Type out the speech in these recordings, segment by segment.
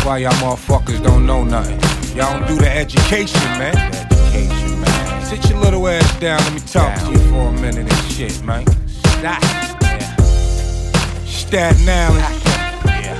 why y'all motherfuckers don't know nothing. Y'all don't do the education, man. Education, man. Sit your little ass down, let me talk to you for a minute and shit, man. Stop. Yeah. Staten Island. Yeah.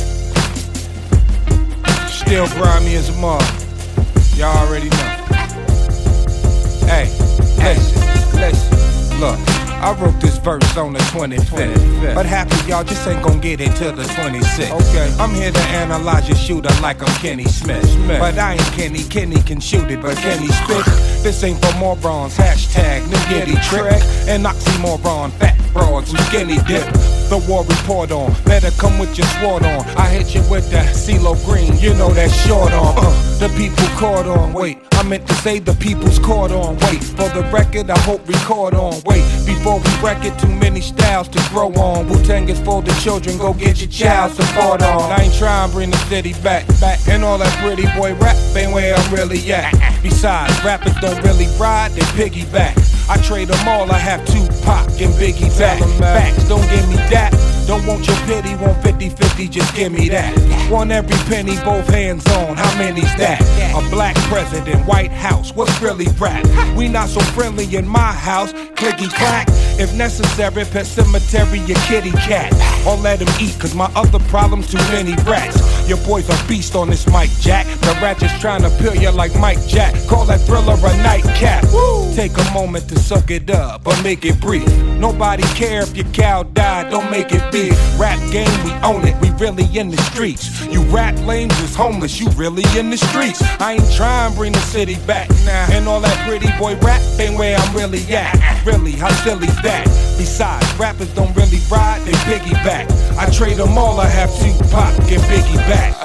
Still grimy as a mother. Y'all already know. Hey, listen, look. I wrote this verse on the 25th, but half of y'all just ain't gon' get it till the 26th. Okay, I'm here to analyze your shooter like I'm Kenny Smith. But I ain't Kenny, Kenny can shoot it, but Kenny spit. This ain't for morons, hashtag new giddy trick. And oxymoron, fat broads who skinny dip. The war report on, better come with your sword on. I hit you with that CeeLo Green, you know that short on. The people caught on, wait, I meant to say the people's caught on, wait. For the record, I hope record on, wait. Before we wreck it, too many styles to grow on. Wu-Tang is for the children, go get your child support on. I ain't trying to bring the city back. And all that pretty boy rap ain't where I'm really at. Besides, rappers don't really ride, they piggyback. I trade them all, I have Tupac and Biggie back. Facts, don't give me that. Don't want your pity, want 50-50, just give me that. Want every penny, both hands on, how many's that? A black president, White House, what's really rap? We not so friendly in my house, clicky clack. If necessary, pet cemetery, your kitty cat. Or let him eat, cause my other problem's too many rats. Your boy's a beast on this mic, Jack. The ratchet's trying to peel you like Mike Jack. Call that Thriller a nightcap. Take a moment to suck it up or make it brief. Nobody care if your cow died, don't make it big. Rap game, we own it, we really in the streets. You rap lames is homeless, you really in the streets. I ain't trying to bring the city back now. And all that pretty boy rap ain't where I'm really at. Really, how silly's that? Besides, rappers don't really ride, they piggyback. I trade them all, I have Tupac and Biggie back.